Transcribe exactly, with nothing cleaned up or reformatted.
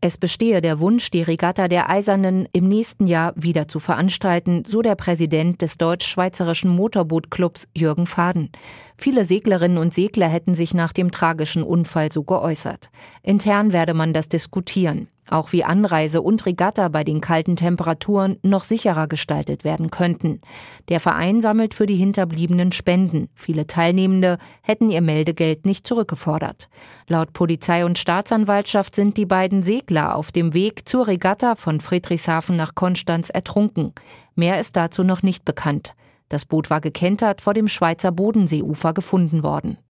Es bestehe der Wunsch, die Regatta der Eisernen im nächsten Jahr wieder zu veranstalten, so der Präsident des deutsch-schweizerischen Motorbootclubs Jürgen Faden. Viele Seglerinnen und Segler hätten sich nach dem tragischen Unfall so geäußert. Intern werde man das diskutieren. Auch wie Anreise und Regatta bei den kalten Temperaturen noch sicherer gestaltet werden könnten. Der Verein sammelt für die Hinterbliebenen Spenden. Viele Teilnehmende hätten ihr Meldegeld nicht zurückgefordert. Laut Polizei und Staatsanwaltschaft sind die beiden Segler auf dem Weg zur Regatta von Friedrichshafen nach Konstanz ertrunken. Mehr ist dazu noch nicht bekannt. Das Boot war gekentert vor dem Schweizer Bodenseeufer gefunden worden.